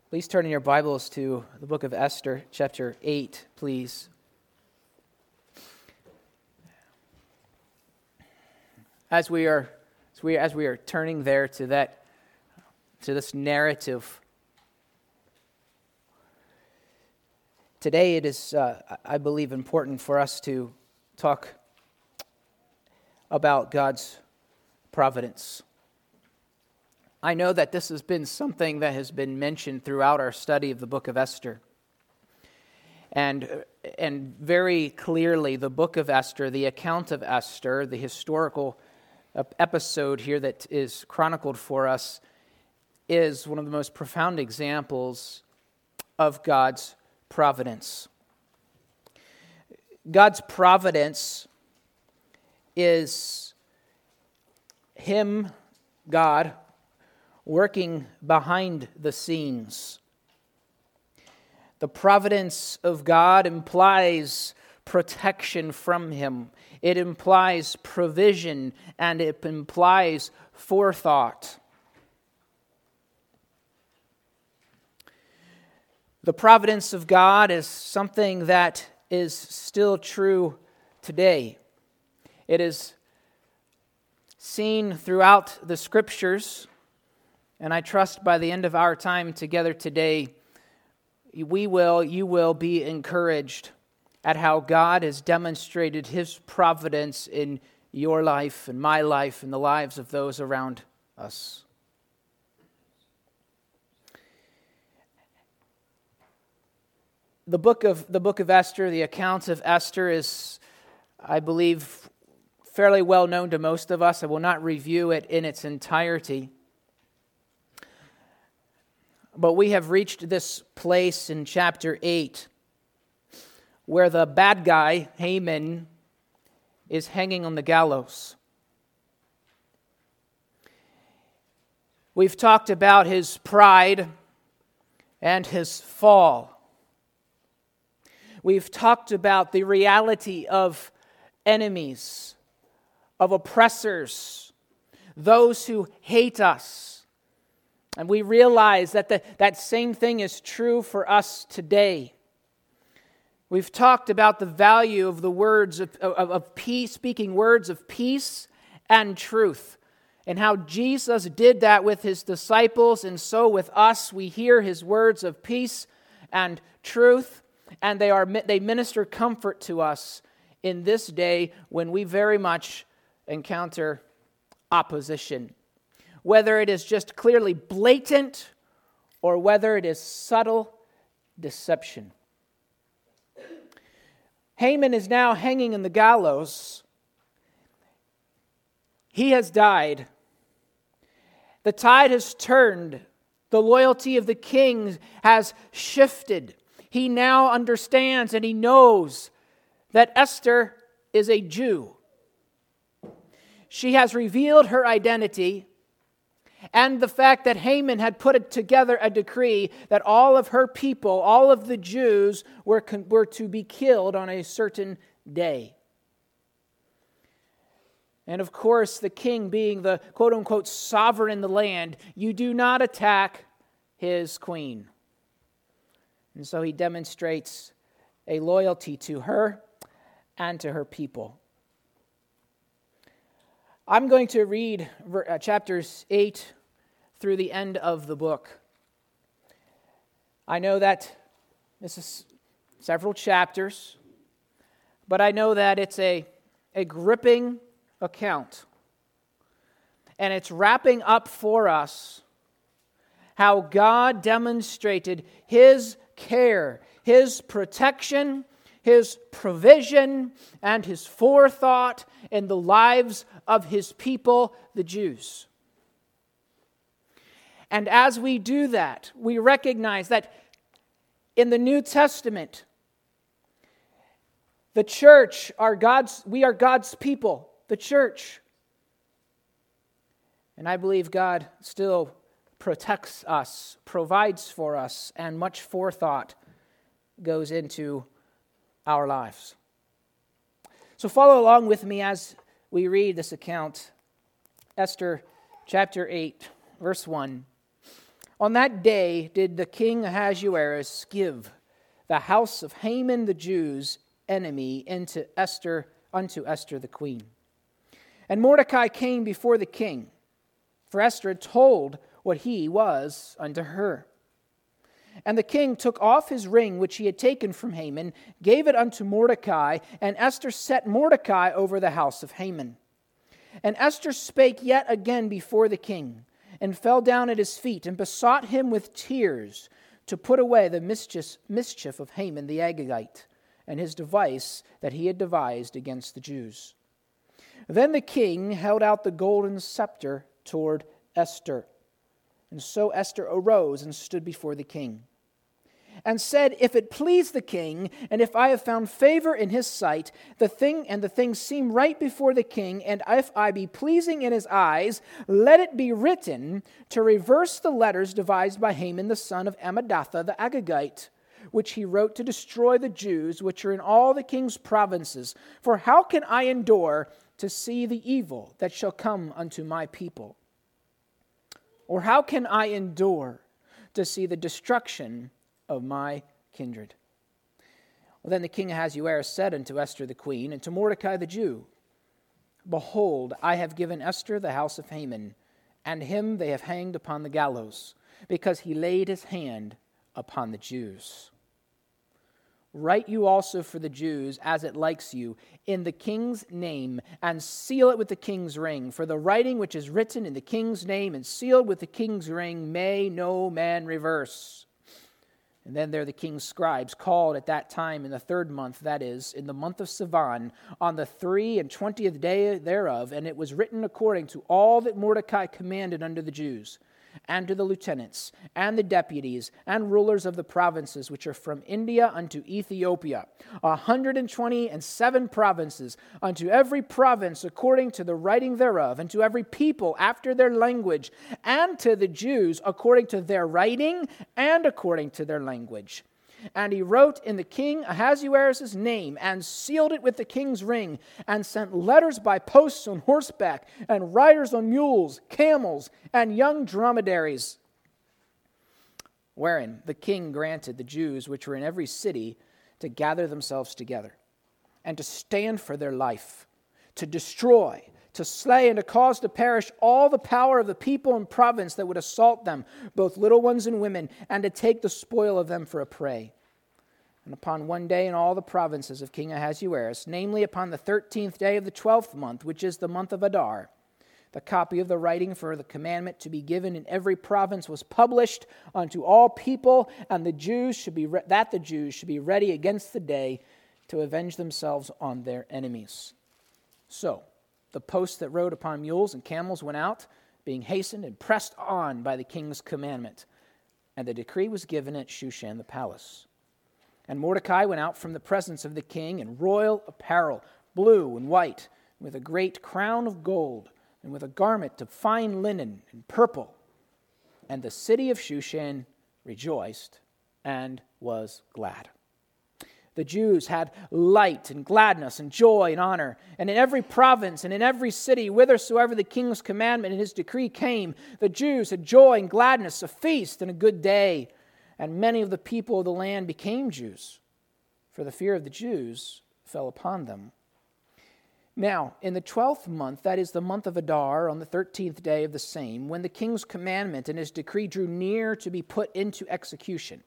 Please turn in your Bibles to the book of Esther, chapter 8, please. As we are turning there to this narrative, today it is, I believe, important for us to talk about God's providence. I know that this has been something that has been mentioned throughout our study of the book of Esther. And very clearly, the book of Esther, the account of Esther, the historical episode here that is chronicled for us, is one of the most profound examples of God's providence. God's providence is Him, God, working behind the scenes. The providence of God implies protection from Him. It implies provision, and it implies forethought. The providence of God is something that is still true today. It is seen throughout the Scriptures. And I trust by the end of our time together today, you will be encouraged at how God has demonstrated His providence in your life and my life and the lives of those around us. The book of Esther, the account of Esther is, I believe, fairly well known to most of us. I will not review it in its entirety. But we have reached this place in chapter 8 where the bad guy, Haman, is hanging on the gallows. We've talked about his pride and his fall. We've talked about the reality of enemies, of oppressors, those who hate us. And we realize that that same thing is true for us today. We've talked about the value of the words of peace, speaking words of peace and truth, and how Jesus did that with His disciples, and so with us. We hear His words of peace and truth, and they minister comfort to us in this day when we very much encounter opposition. Whether it is just clearly blatant or whether it is subtle deception. Haman is now hanging in the gallows. He has died. The tide has turned. The loyalty of the king has shifted. He now understands and he knows that Esther is a Jew. She has revealed her identity, and the fact that Haman had put together a decree that all of her people, all of the Jews, were to be killed on a certain day. And of course, the king being the quote-unquote sovereign in the land, you do not attack his queen. And so he demonstrates a loyalty to her and to her people. I'm going to read chapters 8 through the end of the book. I know that this is several chapters, but I know that it's a gripping account. And it's wrapping up for us how God demonstrated His care, His protection, His provision, and His forethought in the lives of His people, the Jews. And as we do that, we recognize that in the New Testament, the church we are God's people, the church. And I believe God still protects us, provides for us, and much forethought goes into our lives. So follow along with me as we read this account. Esther chapter 8, verse 1. On that day did the king Ahasuerus give the house of Haman the Jew's enemy unto Esther the queen. And Mordecai came before the king, for Esther had told what he was unto her. And the king took off his ring which he had taken from Haman, gave it unto Mordecai, and Esther set Mordecai over the house of Haman. And Esther spake yet again before the king, and fell down at his feet, and besought him with tears to put away the mischief of Haman the Agagite, and his device that he had devised against the Jews. Then the king held out the golden scepter toward Esther. And so Esther arose and stood before the king, and said, If it please the king, and if I have found favor in his sight, the thing seem right before the king, and if I be pleasing in his eyes, let it be written to reverse the letters devised by Haman the son of Ammedatha the Agagite, which he wrote to destroy the Jews which are in all the king's provinces. For how can I endure to see the evil that shall come unto my people? Or how can I endure to see the destruction of my kindred? Well, then the king Ahasuerus said unto Esther the queen, and to Mordecai the Jew, Behold, I have given Esther the house of Haman, and him they have hanged upon the gallows, because he laid his hand upon the Jews. Write you also for the Jews, as it likes you, in the king's name, and seal it with the king's ring. For the writing which is written in the king's name and sealed with the king's ring may no man reverse. And then there the king's scribes called at that time in the 3rd month, that is, in the month of Sivan, on the 23 day thereof, and it was written according to all that Mordecai commanded unto the Jews, and to the lieutenants, and the deputies, and rulers of the provinces which are from India unto Ethiopia, 127 provinces, unto every province according to the writing thereof, and to every people after their language, and to the Jews according to their writing and according to their language. And he wrote in the king Ahasuerus' name, and sealed it with the king's ring, and sent letters by posts on horseback, and riders on mules, camels, and young dromedaries, wherein the king granted the Jews which were in every city to gather themselves together, and to stand for their life, to destroy, to slay, and to cause to perish all the power of the people and province that would assault them, both little ones and women, and to take the spoil of them for a prey. And upon one day in all the provinces of King Ahasuerus, namely upon the 13th day of the 12th month, which is the month of Adar, the copy of the writing for the commandment to be given in every province was published unto all people, and the Jews should be ready against the day to avenge themselves on their enemies. So the posts that rode upon mules and camels went out, being hastened and pressed on by the king's commandment. And the decree was given at Shushan the palace. And Mordecai went out from the presence of the king in royal apparel, blue and white, with a great crown of gold, and with a garment of fine linen and purple. And the city of Shushan rejoiced and was glad. The Jews had light and gladness and joy and honor. And in every province and in every city, whithersoever the king's commandment and his decree came, the Jews had joy and gladness, a feast and a good day. And many of the people of the land became Jews, for the fear of the Jews fell upon them. Now, in the 12th month, that is the month of Adar, on the 13th day of the same, when the king's commandment and his decree drew near to be put into execution,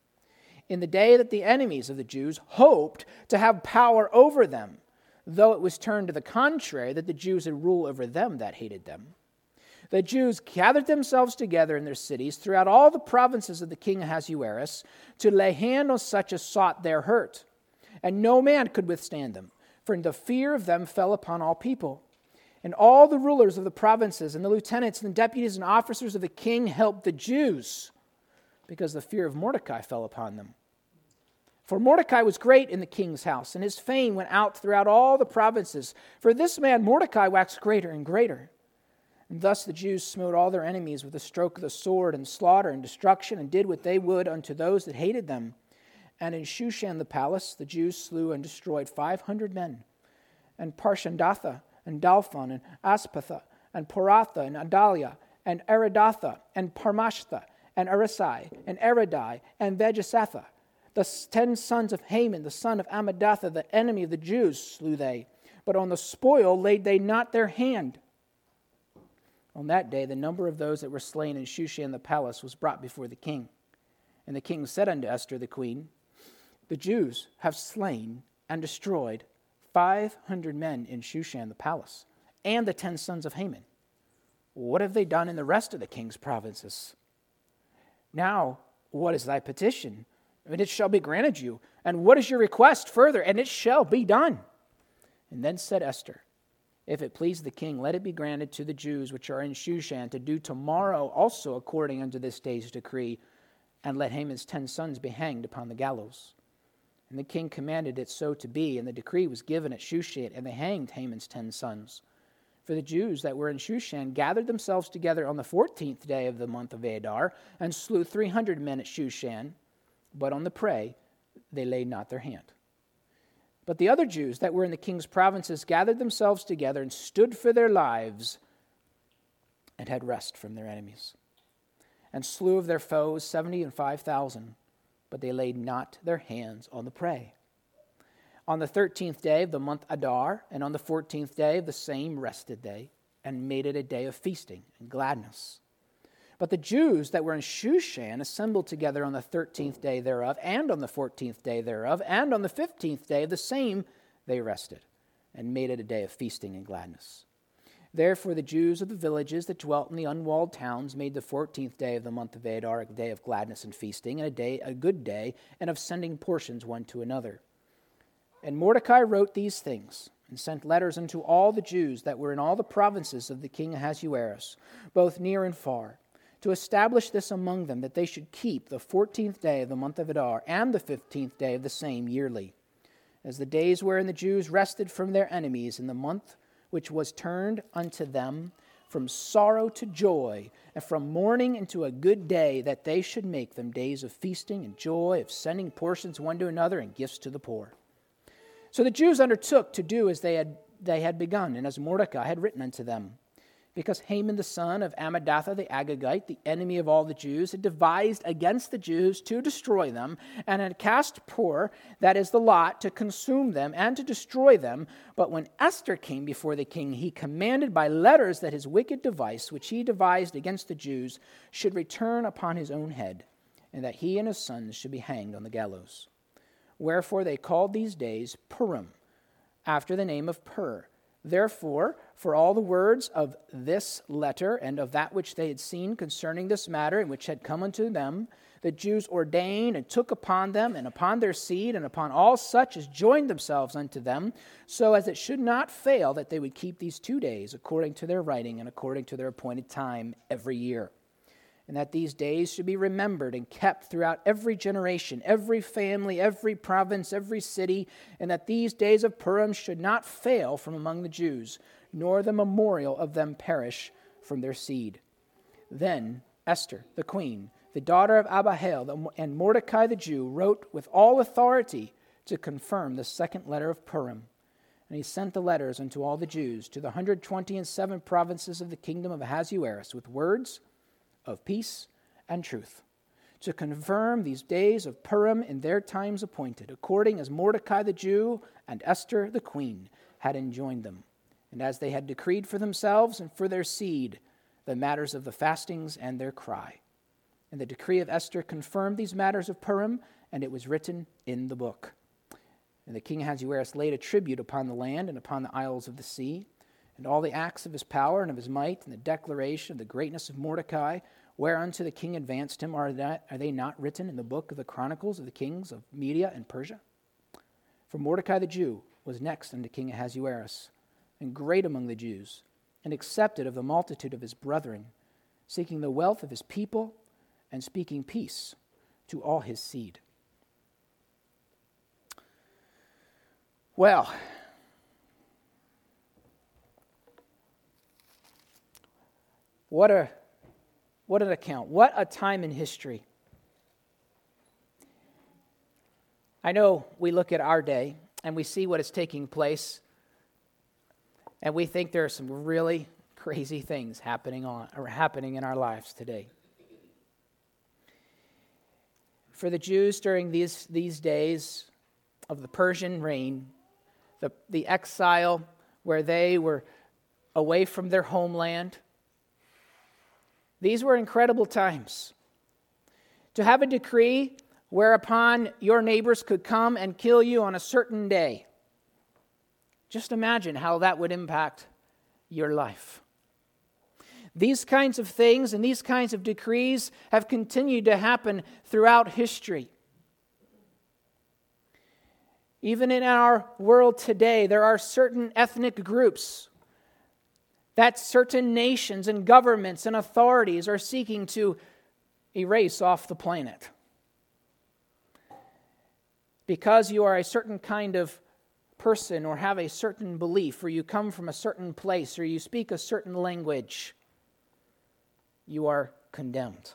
in the day that the enemies of the Jews hoped to have power over them, though it was turned to the contrary, that the Jews would rule over them that hated them, the Jews gathered themselves together in their cities throughout all the provinces of the king Ahasuerus to lay hand on such as sought their hurt. And no man could withstand them, for the fear of them fell upon all people. And all the rulers of the provinces and the lieutenants and the deputies and officers of the king helped the Jews, because the fear of Mordecai fell upon them. For Mordecai was great in the king's house, and his fame went out throughout all the provinces. For this man Mordecai waxed greater and greater. And thus the Jews smote all their enemies with a stroke of the sword, and slaughter and destruction, and did what they would unto those that hated them. And in Shushan the palace the Jews slew and destroyed 500 men. And Parshandatha, and Dalphon, and Aspatha, and Poratha, and Adalia, and Aridatha, and Parmashtha, and Arisai, and Eridai, and Vejesatha. The 10 sons of Haman, the son of Amadatha, the enemy of the Jews, slew they. But on the spoil laid they not their hand. On that day the number of those that were slain in Shushan the palace was brought before the king. And the king said unto Esther the queen, The Jews have slain and destroyed 500 men in Shushan the palace, and the 10 sons of Haman. What have they done in the rest of the king's provinces? Now, what is thy petition? And it shall be granted you. And what is your request further? And it shall be done. And then said Esther, If it please the king, let it be granted to the Jews which are in Shushan to do tomorrow also according unto this day's decree, and let Haman's 10 sons be hanged upon the gallows. And the king commanded it so to be, and the decree was given at Shushan, and they hanged Haman's 10 sons. For the Jews that were in Shushan gathered themselves together on the 14th day of the month of Adar, and slew 300 men at Shushan, but on the prey they laid not their hand. But the other Jews that were in the king's provinces gathered themselves together and stood for their lives, and had rest from their enemies, and slew of their foes 75,000, but they laid not their hands on the prey. On the 13th day of the month Adar, and on the 14th day of the same rested they, and made it a day of feasting and gladness. But the Jews that were in Shushan assembled together on the 13th day thereof, and on the 14th day thereof, and on the 15th day of the same they rested, and made it a day of feasting and gladness. Therefore the Jews of the villages that dwelt in the unwalled towns made the 14th day of the month of Adar a day of gladness and feasting, and a good day, and of sending portions one to another. And Mordecai wrote these things, and sent letters unto all the Jews that were in all the provinces of the king Ahasuerus, both near and far, to establish this among them, that they should keep the 14th day of the month of Adar, and the 15th day of the same yearly, as the days wherein the Jews rested from their enemies, in the month which was turned unto them from sorrow to joy, and from mourning into a good day, that they should make them days of feasting and joy, of sending portions one to another, and gifts to the poor. So the Jews undertook to do as they had begun, and as Mordecai had written unto them. Because Haman the son of Amadatha the Agagite, the enemy of all the Jews, had devised against the Jews to destroy them, and had cast Pur, that is the lot, to consume them and to destroy them. But when Esther came before the king, he commanded by letters that his wicked device, which he devised against the Jews, should return upon his own head, and that he and his sons should be hanged on the gallows. Wherefore they called these days Purim, after the name of Pur. Therefore, for all the words of this letter and of that which they had seen concerning this matter, and which had come unto them, the Jews ordained and took upon them, and upon their seed, and upon all such as joined themselves unto them, so as it should not fail that they would keep these 2 days according to their writing and according to their appointed time every year. And that these days should be remembered and kept throughout every generation, every family, every province, every city, and that these days of Purim should not fail from among the Jews, nor the memorial of them perish from their seed. Then Esther, the queen, the daughter of Abihail, and Mordecai the Jew, wrote with all authority to confirm the second letter of Purim. And he sent the letters unto all the Jews, to the 127 provinces of the kingdom of Ahasuerus, with words of peace and truth, to confirm these days of Purim in their times appointed, according as Mordecai the Jew and Esther the queen had enjoined them, and as they had decreed for themselves and for their seed the matters of the fastings and their cry. And the decree of Esther confirmed these matters of Purim, and it was written in the book. And the king Ahasuerus laid a tribute upon the land and upon the isles of the sea, and all the acts of his power and of his might, and the declaration of the greatness of Mordecai, whereunto the king advanced him, are they not written in the book of the chronicles of the kings of Media and Persia? For Mordecai the Jew was next unto King Ahasuerus, and great among the Jews, and accepted of the multitude of his brethren, seeking the wealth of his people, and speaking peace to all his seed. Well, what an account. What a time in history. I know we look at our day and we see what is taking place, and we think there are some really crazy things happening in our lives today. for the Jews during these days of the Persian reign, the exile where they were away from their homeland. These were incredible times. To have a decree whereupon your neighbors could come and kill you on a certain day. Just imagine how that would impact your life. These kinds of things and these kinds of decrees have continued to happen throughout history. Even in our world today, there are certain ethnic groups that certain nations and governments and authorities are seeking to erase off the planet. Because you are a certain kind of person or have a certain belief or you come from a certain place or you speak a certain language, you are condemned.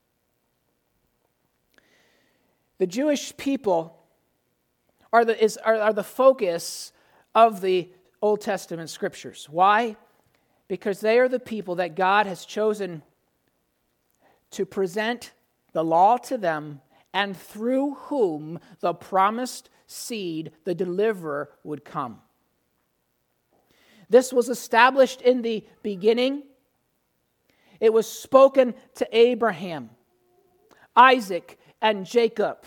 The Jewish people are the focus of the Old Testament scriptures. Why? Because they are the people that God has chosen to present the law to them and through whom the promised seed, the deliverer, would come. This was established in the beginning. It was spoken to Abraham, Isaac, and Jacob.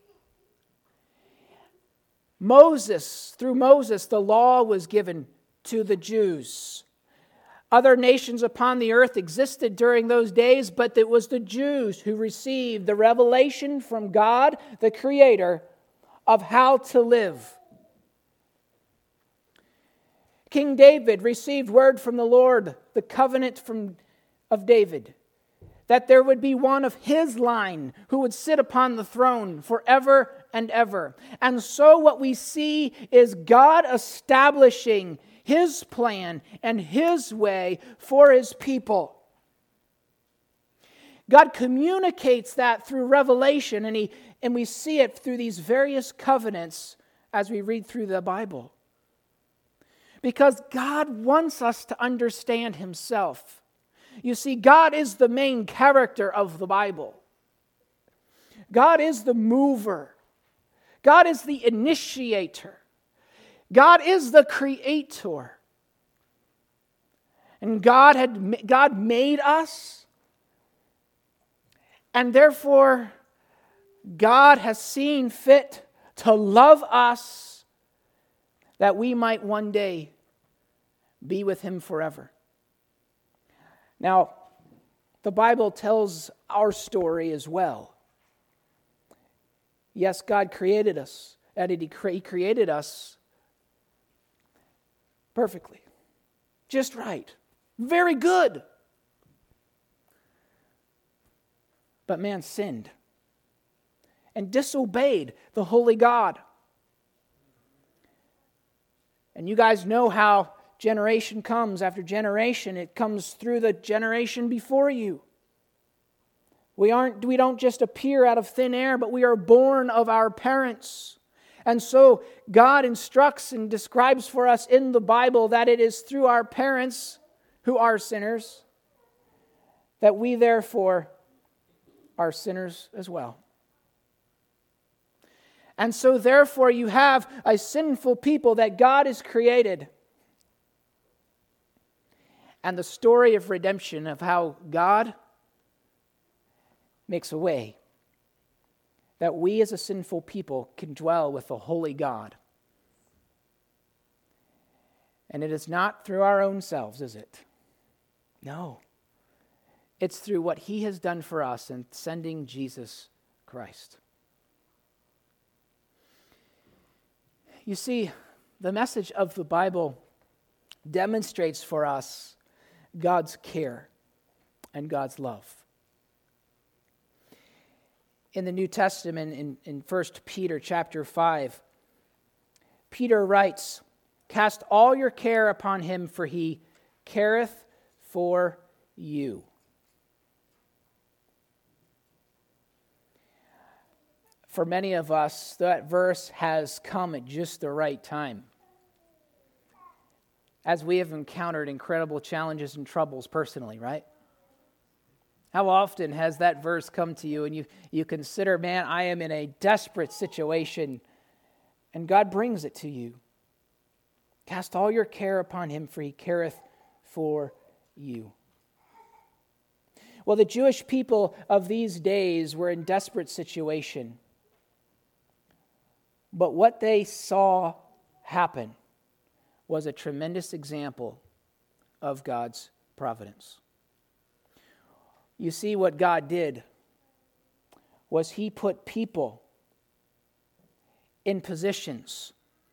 Through Moses, the law was given to the Jews. Other nations upon the earth existed during those days, but it was the Jews who received the revelation from God, the Creator, of how to live. King David received word from the Lord, the covenant of David, that there would be one of his line who would sit upon the throne forever and ever. And so what we see is God establishing His plan and His way for His people. God communicates that through revelation, and we see it through these various covenants as we read through the Bible. Because God wants us to understand Himself. You see, God is the main character of the Bible. God is the mover. God is the initiator. God is the creator. And God made us. And therefore, God has seen fit to love us that we might one day be with Him forever. Now, the Bible tells our story as well. Yes, God created us, and He created us perfectly, just right, very good. But man sinned and disobeyed the holy God. And you guys know how generation comes after generation. It comes through the generation before you. We don't just appear out of thin air, but we are born of our parents. And so God instructs and describes for us in the Bible that it is through our parents, who are sinners, that we therefore are sinners as well. And so therefore you have a sinful people that God has created. And the story of redemption, of how God makes a way that we as a sinful people can dwell with the holy God. And it is not through our own selves, is it? No. It's through what He has done for us in sending Jesus Christ. You see, the message of the Bible demonstrates for us God's care and God's love. In the New Testament, in 1 Peter chapter 5, Peter writes, "Cast all your care upon Him, for He careth for you." For many of us, that verse has come at just the right time, as we have encountered incredible challenges and troubles personally, right? How often has that verse come to you and you consider, man, I am in a desperate situation, and God brings it to you. Cast all your care upon him, for he careth for you. Well, the Jewish people of these days were in desperate situation. But what they saw happen was a tremendous example of God's providence. You see, what God did was he put people in positions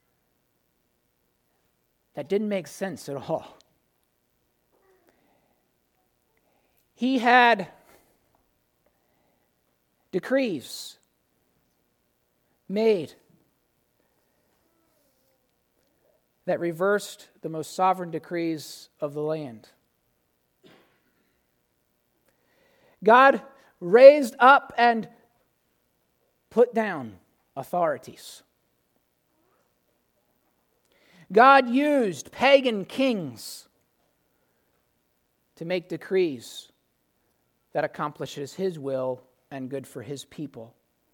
that didn't make sense at all. He had decrees made that reversed the most sovereign decrees of the land. God raised up and put down authorities. God used pagan kings to make decrees that accomplishes his will and good for his people.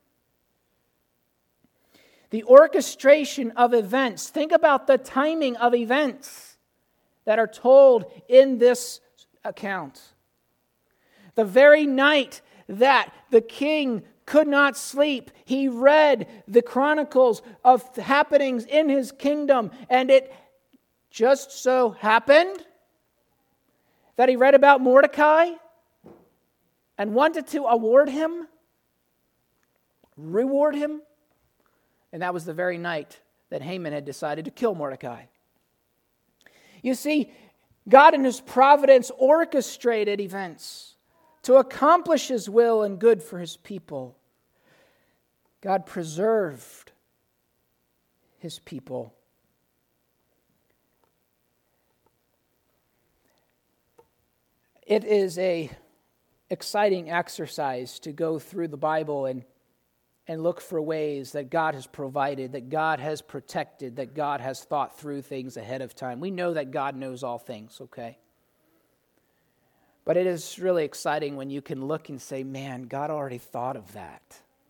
The orchestration of events. Think about the timing of events that are told in this account. The very night that the king could not sleep, he read the chronicles of happenings in his kingdom, and it just so happened that he read about Mordecai and wanted to reward him. And that was the very night that Haman had decided to kill Mordecai. You see, God in his providence orchestrated events to accomplish his will and good for his people. God preserved his people. It is an exciting exercise to go through the Bible and look for ways that God has provided, that God has protected, that God has thought through things ahead of time. We know that God knows all things, okay? But it is really exciting when you can look and say, man, God already thought of that.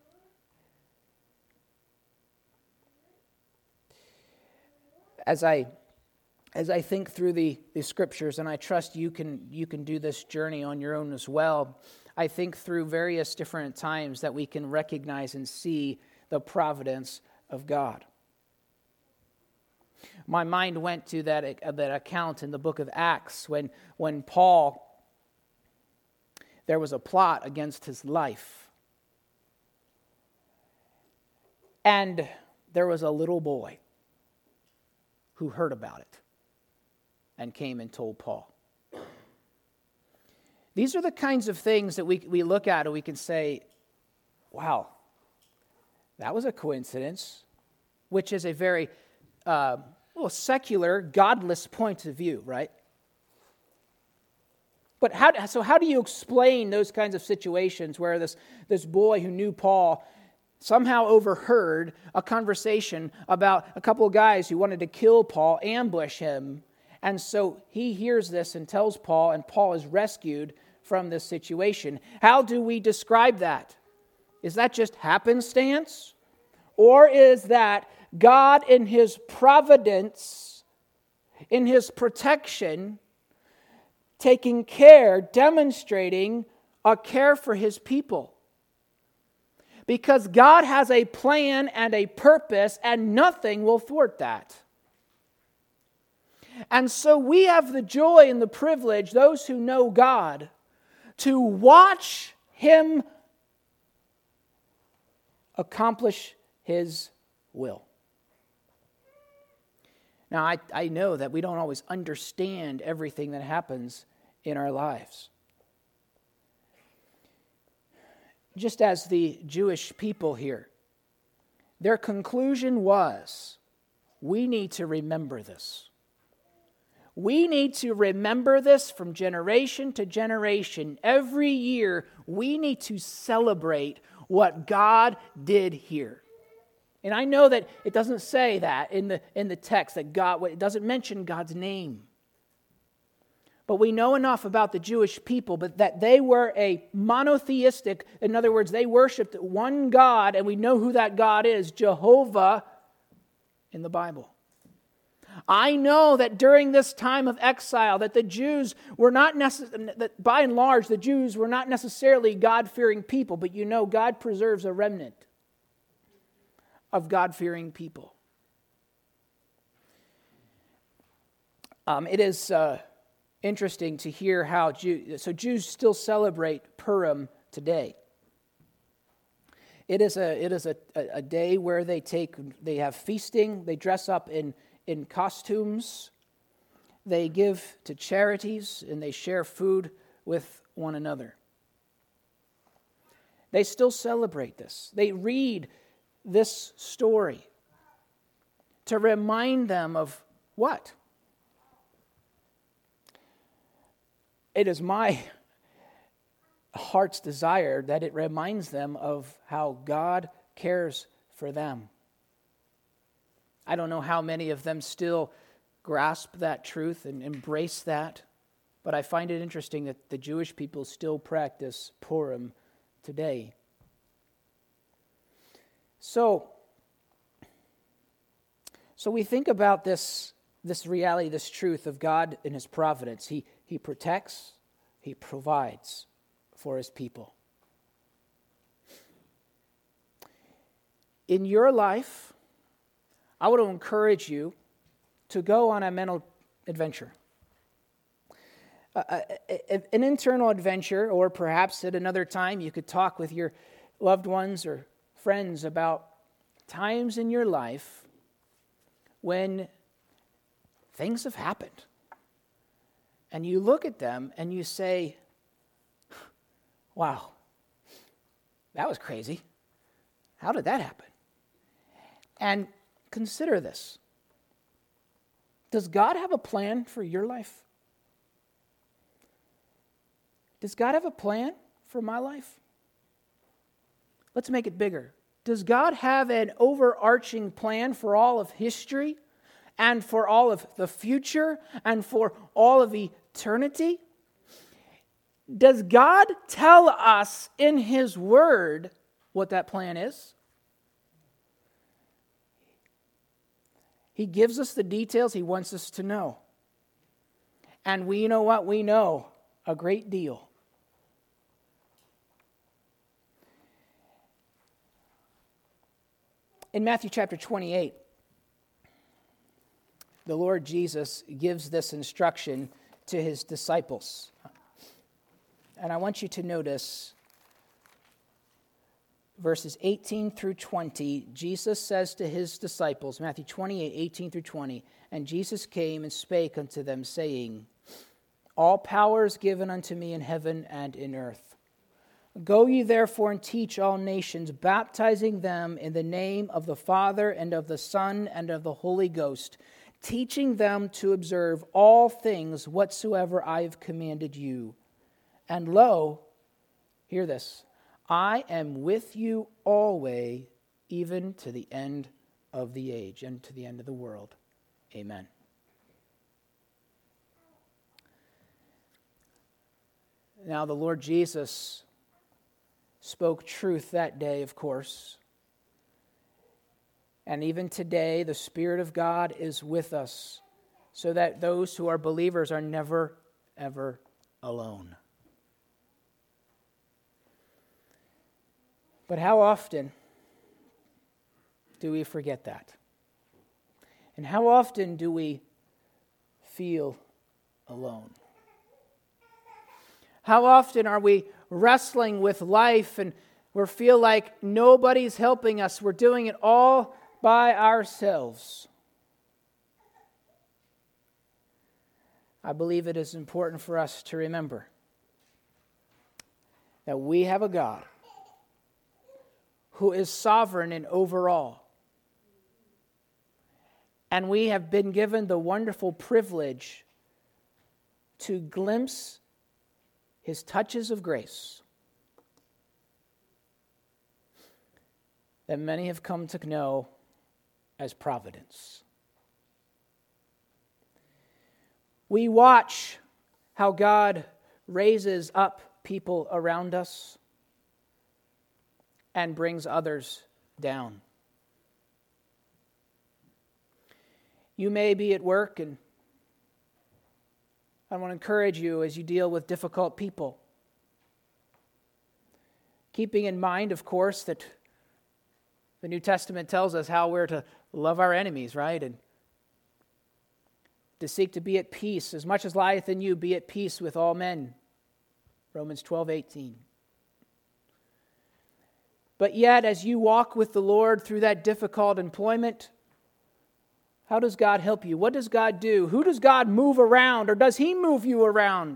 As I think through the scriptures, and I trust you can do this journey on your own as well, I think through various different times that we can recognize and see the providence of God. My mind went to that account in the book of Acts when Paul, there was a plot against his life. And there was a little boy who heard about it and came and told Paul. These are the kinds of things that we look at and we can say, wow, that was a coincidence, which is a very secular, godless point of view, right? But how do you explain those kinds of situations where this boy who knew Paul somehow overheard a conversation about a couple of guys who wanted to kill Paul, ambush him, and so he hears this and tells Paul, and Paul is rescued from this situation. How do we describe that? Is that just happenstance? Or is that God in his providence, in his protection, taking care, demonstrating a care for his people? Because God has a plan and a purpose, and nothing will thwart that. And so we have the joy and the privilege, those who know God, to watch him accomplish his will. Now, I know that we don't always understand everything that happens in our lives. Just as the Jewish people here, their conclusion was, we need to remember this. We need to remember this from generation to generation. Every year, we need to celebrate what God did here. And I know that it doesn't say that in the text, that God, it doesn't mention God's name. But we know enough about the Jewish people, but that they were a monotheistic, in other words, they worshiped one God, and we know who that God is, Jehovah, in the Bible. I know that during this time of exile, that the Jews were not that by and large, the Jews were not necessarily God-fearing people, but you know God preserves a remnant of God-fearing people. It is interesting to hear how Jews still celebrate Purim today. It is a day where they have feasting, they dress up in costumes, they give to charities, and they share food with one another. They still celebrate this. They read this story to remind them of what? It is my heart's desire that it reminds them of how God cares for them. I don't know how many of them still grasp that truth and embrace that, but I find it interesting that the Jewish people still practice Purim today. So we think about this reality, this truth of God and His providence. He protects, He provides for His people. In your life, I want to encourage you to go on a mental adventure. An internal adventure, or perhaps at another time you could talk with your loved ones or friends about times in your life when things have happened. And you look at them and you say, wow, that was crazy. How did that happen? And consider this. Does God have a plan for your life? Does God have a plan for my life? Let's make it bigger. Does God have an overarching plan for all of history and for all of the future and for all of eternity? Does God tell us in His Word what that plan is? He gives us the details He wants us to know. And we know what? We know a great deal. In Matthew chapter 28, the Lord Jesus gives this instruction to His disciples. And I want you to notice verses 18 through 20. Jesus says to His disciples, Matthew 28, 18 through 20, "And Jesus came and spake unto them, saying, All power is given unto me in heaven and in earth. Go ye therefore and teach all nations, baptizing them in the name of the Father and of the Son and of the Holy Ghost, teaching them to observe all things whatsoever I have commanded you. And lo," hear this, "I am with you always, even to the end of the age," and to the end of the world. Amen. Now, the Lord Jesus spoke truth that day, of course. And even today, the Spirit of God is with us, so that those who are believers are never, ever alone. But how often do we forget that? And how often do we feel alone? How often are we wrestling with life and we feel like nobody's helping us? We're doing it all by ourselves. I believe it is important for us to remember that we have a God who is sovereign and over all. And we have been given the wonderful privilege to glimpse His touches of grace that many have come to know as providence. We watch how God raises up people around us and brings others down. You may be at work, and I want to encourage you as you deal with difficult people. Keeping in mind, of course, that the New Testament tells us how we're to love our enemies, right? And to seek to be at peace. As much as lieth in you, be at peace with all men. Romans 12:18. But yet, as you walk with the Lord through that difficult employment, how does God help you? What does God do? Who does God move around, or does He move you around?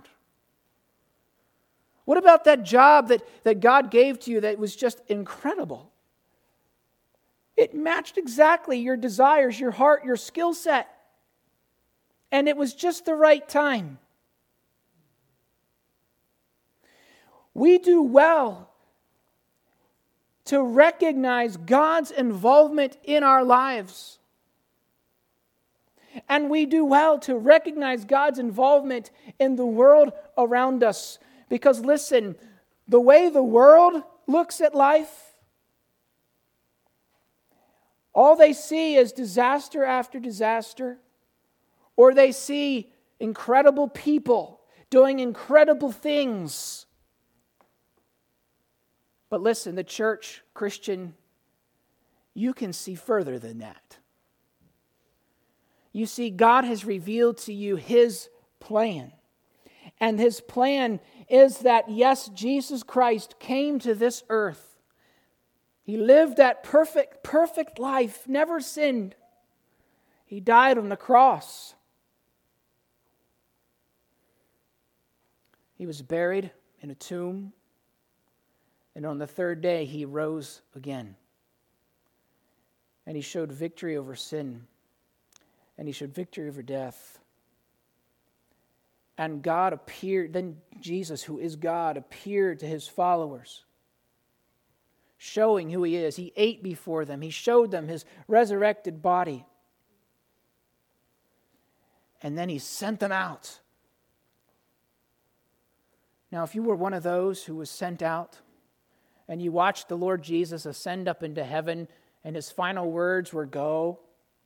What about that job that God gave to you that was just incredible? It matched exactly your desires, your heart, your skill set. And it was just the right time. We do well to recognize God's involvement in our lives. And we do well to recognize God's involvement in the world around us. Because listen, the way the world looks at life, all they see is disaster after disaster, or they see incredible people doing incredible things. But listen, the church, Christian, you can see further than that. You see, God has revealed to you His plan. And His plan is that, yes, Jesus Christ came to this earth. He lived that perfect life, never sinned. He died on the cross. He was buried in a tomb. And on the third day, He rose again. And He showed victory over sin. And He showed victory over death. And God appeared, then Jesus, who is God, appeared to His followers, showing who He is. He ate before them. He showed them His resurrected body. And then He sent them out. Now, if you were one of those who was sent out, and you watched the Lord Jesus ascend up into heaven, and His final words were, Go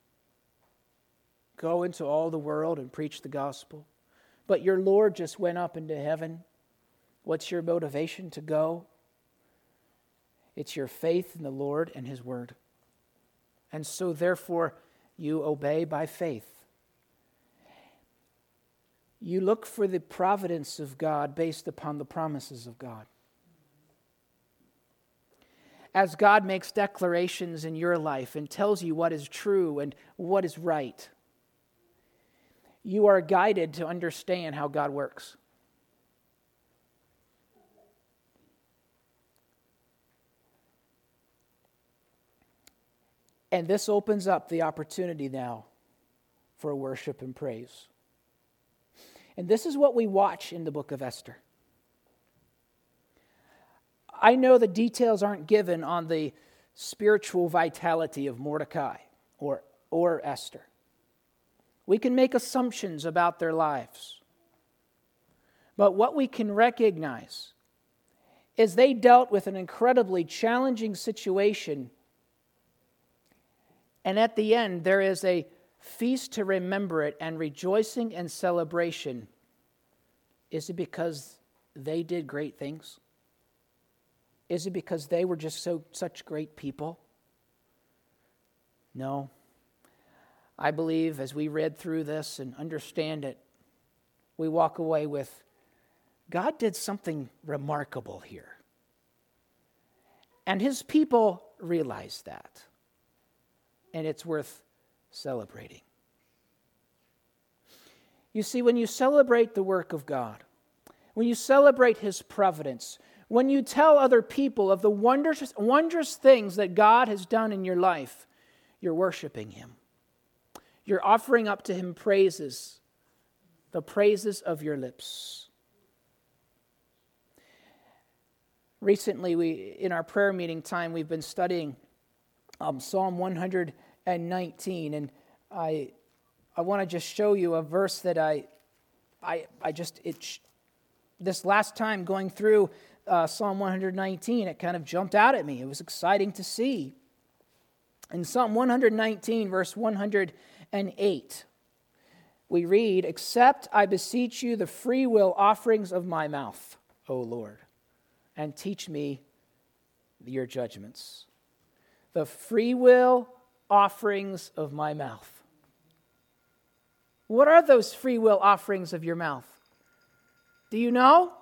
into all the world and preach the gospel. But your Lord just went up into heaven. What's your motivation to go? It's your faith in the Lord and His word. And so therefore, you obey by faith. You look for the providence of God based upon the promises of God. As God makes declarations in your life and tells you what is true and what is right, you are guided to understand how God works. And this opens up the opportunity now for worship and praise. And this is what we watch in the book of Esther. I know the details aren't given on the spiritual vitality of Mordecai or Esther. We can make assumptions about their lives. But what we can recognize is they dealt with an incredibly challenging situation. And at the end, there is a feast to remember it and rejoicing and celebration. Is it because they did great things? Is it because they were just such great people? No. I believe as we read through this and understand it, we walk away with, God did something remarkable here. And His people realize that. And it's worth celebrating. You see, when you celebrate the work of God, when you celebrate His providence, when you tell other people of the wondrous things that God has done in your life, you're worshiping Him. You're offering up to Him praises, the praises of your lips. Recently, in our prayer meeting time, we've been studying Psalm 119, and I want to just show you a verse that I this last time going through Psalm 119, it kind of jumped out at me. It was exciting to see. In Psalm 119, verse 108, we read, "Accept, I beseech you, the free will offerings of my mouth, O Lord, and teach me your judgments." The free will offerings of my mouth. What are those free will offerings of your mouth? Do you know?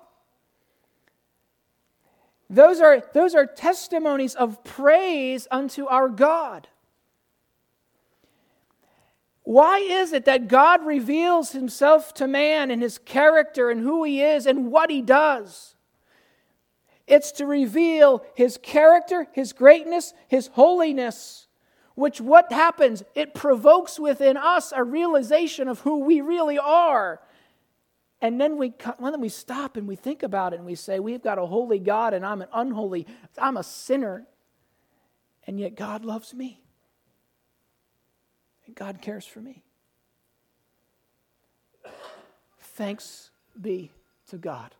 Those are testimonies of praise unto our God. Why is it that God reveals himself to man and his character and who he is and what he does? It's to reveal his character, his greatness, his holiness, which what happens? It provokes within us a realization of who we really are. And then we stop and we think about it and we say, we've got a holy God and I'm I'm a sinner. And yet God loves me. And God cares for me. Thanks be to God.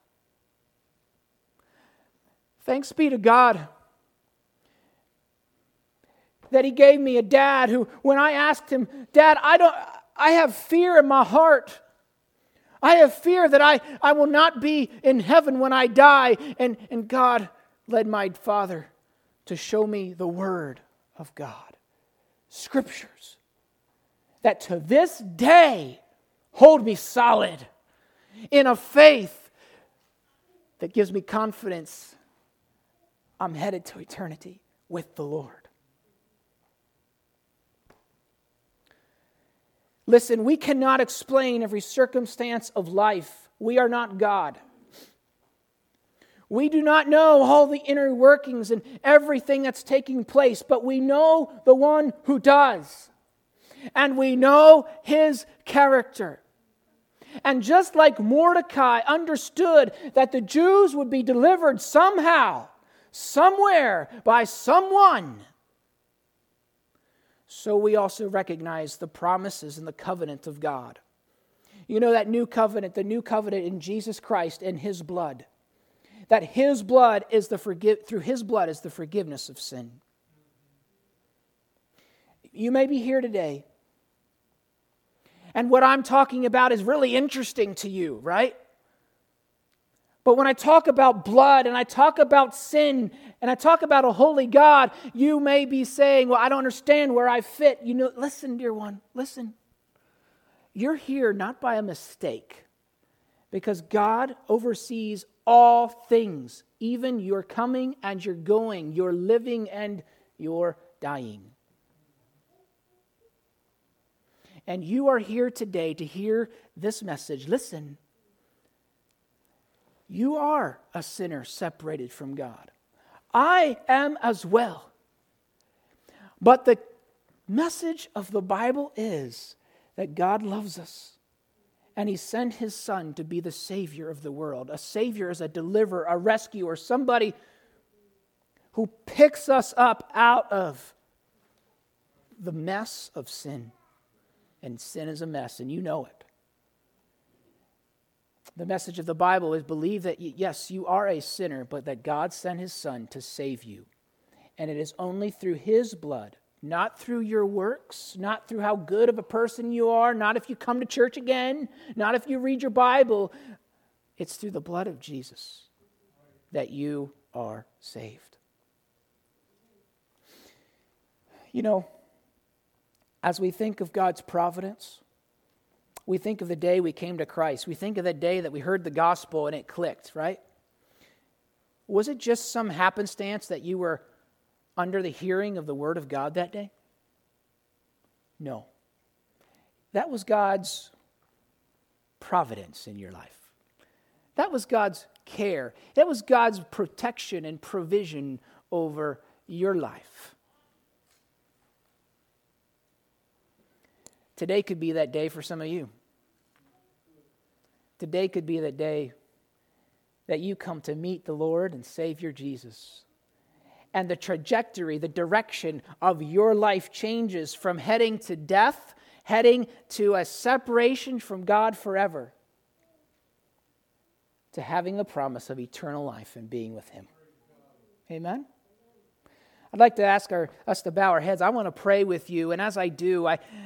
Thanks be to God that he gave me a dad who, when I asked him, "Dad, I have fear in my heart. I have fear that I will not be in heaven when I die." And God led my father to show me the Word of God, Scriptures, that to this day hold me solid in a faith that gives me confidence I'm headed to eternity with the Lord. Listen, we cannot explain every circumstance of life. We are not God. We do not know all the inner workings and everything that's taking place, but we know the one who does. And we know his character. And just like Mordecai understood that the Jews would be delivered somehow, somewhere, by someone, so we also recognize the promises and the covenant of God. You know, that new covenant, the new covenant in Jesus Christ and his blood. That his blood is through his blood is the forgiveness of sin. You may be here today, and what I'm talking about is really interesting to you, right? But when I talk about blood and I talk about sin and I talk about a holy God, you may be saying, "Well, I don't understand where I fit." You know, listen, dear one, listen. You're here not by a mistake, because God oversees all things, even your coming and your going, your living and your dying. And you are here today to hear this message. Listen. You are a sinner separated from God. I am as well. But the message of the Bible is that God loves us. And he sent his Son to be the Savior of the world. A Savior is a deliverer, a rescuer, somebody who picks us up out of the mess of sin. And sin is a mess, and you know it. The message of the Bible is believe that, yes, you are a sinner, but that God sent his Son to save you. And it is only through his blood, not through your works, not through how good of a person you are, not if you come to church again, not if you read your Bible. It's through the blood of Jesus that you are saved. You know, as we think of God's providence, we think of the day we came to Christ. We think of the day that we heard the gospel and it clicked, right? Was it just some happenstance that you were under the hearing of the Word of God that day? No. That was God's providence in your life. That was God's care. That was God's protection and provision over your life. Today could be that day for some of you. Today could be that day that you come to meet the Lord and Savior Jesus. And the trajectory, the direction of your life changes from heading to death, heading to a separation from God forever. to having the promise of eternal life and being with Him. Amen? I'd like to ask us to bow our heads. I want to pray with you, and as I do,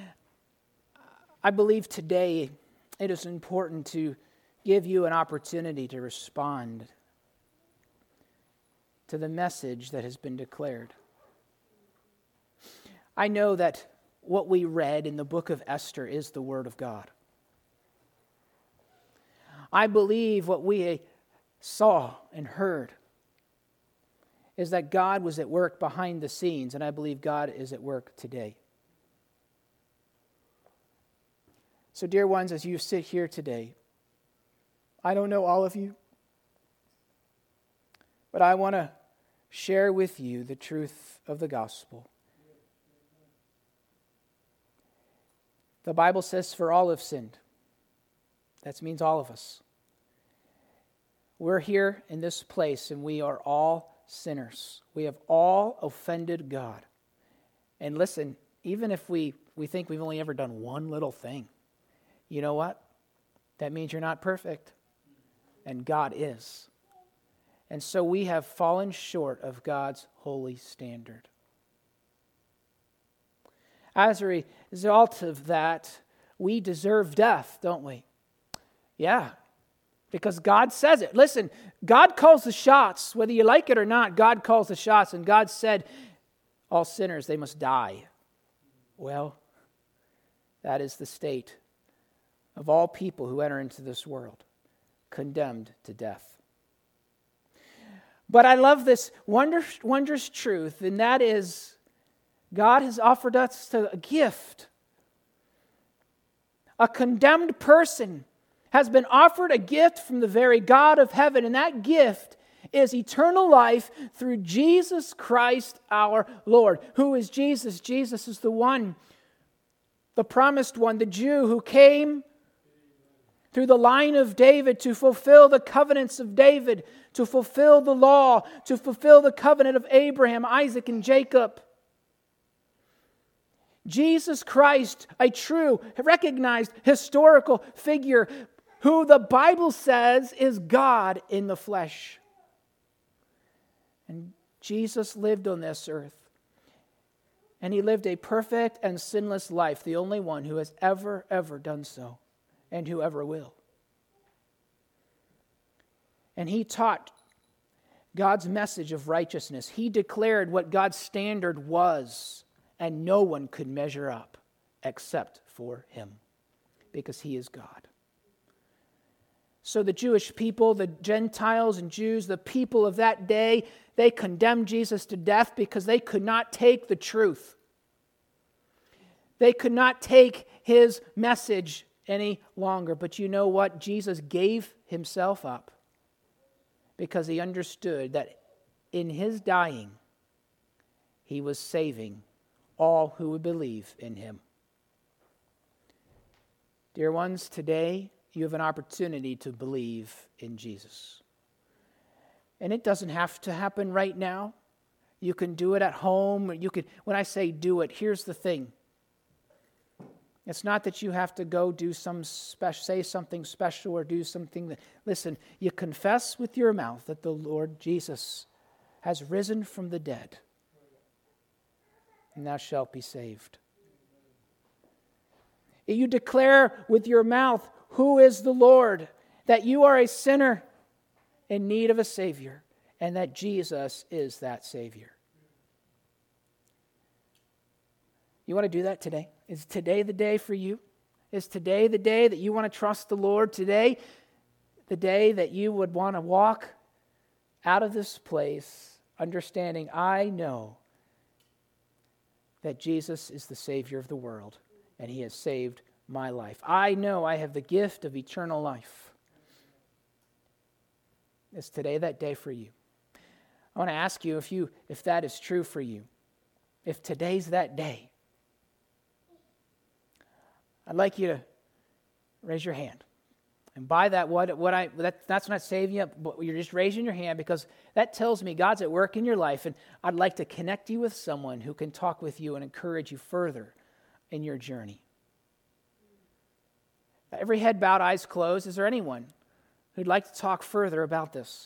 I believe today it is important to give you an opportunity to respond to the message that has been declared. I know that what we read in the book of Esther is the Word of God. I believe what we saw and heard is that God was at work behind the scenes, and I believe God is at work today. So, dear ones, as you sit here today, I don't know all of you, but I want to share with you the truth of the gospel. The Bible says, for all have sinned. That means all of us. We're here in this place and we are all sinners. We have all offended God. And listen, even if we think we've only ever done one little thing, you know what? That means you're not perfect. And God is. And so we have fallen short of God's holy standard. As a result of that, we deserve death, don't we? Yeah, because God says it. Listen, God calls the shots. Whether you like it or not, God calls the shots. And God said, all sinners, they must die. Well, that is the state of all people who enter into this world, condemned to death. But I love this wondrous truth, and that is, God has offered us a gift. A condemned person has been offered a gift from the very God of heaven, and that gift is eternal life through Jesus Christ our Lord. Who is Jesus? Jesus is the one, the promised one, the Jew who came through the line of David to fulfill the covenants of David, to fulfill the law, to fulfill the covenant of Abraham, Isaac, and Jacob. Jesus Christ, a true, recognized historical figure who the Bible says is God in the flesh. And Jesus lived on this earth. And He lived a perfect and sinless life, the only one who has ever done so, and who ever will. And He taught God's message of righteousness. He declared what God's standard was. And no one could measure up except for Him, because He is God. So the Jewish people, the Gentiles and Jews, the people of that day, they condemned Jesus to death because they could not take the truth. They could not take His message any longer. But you know what? Jesus gave Himself up because He understood that in His dying, He was saving all who would believe in Him. Dear ones, today you have an opportunity to believe in Jesus. And it doesn't have to happen right now. You can do it at home. When I say do it, here's the thing. It's not that you have to go do say something special or do something that, listen, you confess with your mouth that the Lord Jesus has risen from the dead, and thou shalt be saved. You declare with your mouth who is the Lord, that you are a sinner in need of a Savior, and that Jesus is that Savior. You want to do that today? Is today the day for you? Is today the day that you want to trust the Lord? Today, the day that you would want to walk out of this place understanding, I know that Jesus is the Savior of the world, and He has saved my life. I know I have the gift of eternal life. Is today that day for you? I want to ask you if that is true for you. If today's that day, I'd like you to raise your hand. And by that, that's not saving you, but you're just raising your hand because that tells me God's at work in your life, and I'd like to connect you with someone who can talk with you and encourage you further in your journey. Every head bowed, eyes closed. Is there anyone who'd like to talk further about this.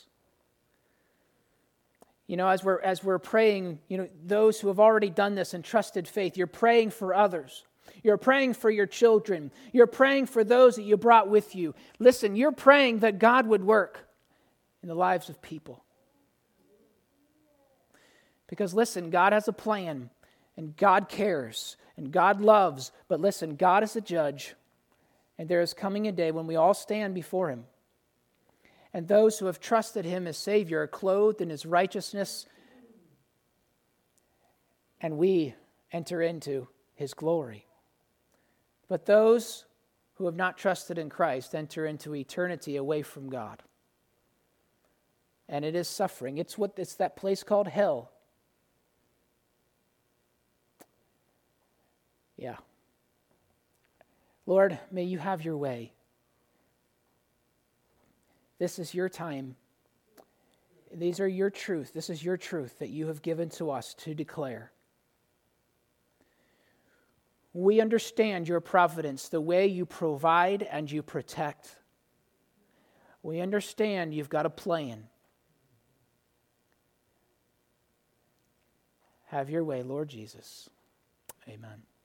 As we're praying, those who have already done this and trusted faith, you're praying for others. You're praying for your children. You're praying for those that you brought with you. Listen, you're praying that God would work in the lives of people. Because listen, God has a plan, and God cares, and God loves. But listen, God is a judge, and there is coming a day when we all stand before Him. And those who have trusted Him as Savior are clothed in His righteousness, and we enter into His glory. But those who have not trusted in Christ enter into eternity away from God. And it is suffering. It's that place called hell. Yeah. Lord, may you have your way. This is your time. These are your truth. This is your truth that you have given to us to declare. We understand your providence, the way you provide and you protect. We understand you've got a plan. Have your way, Lord Jesus. Amen.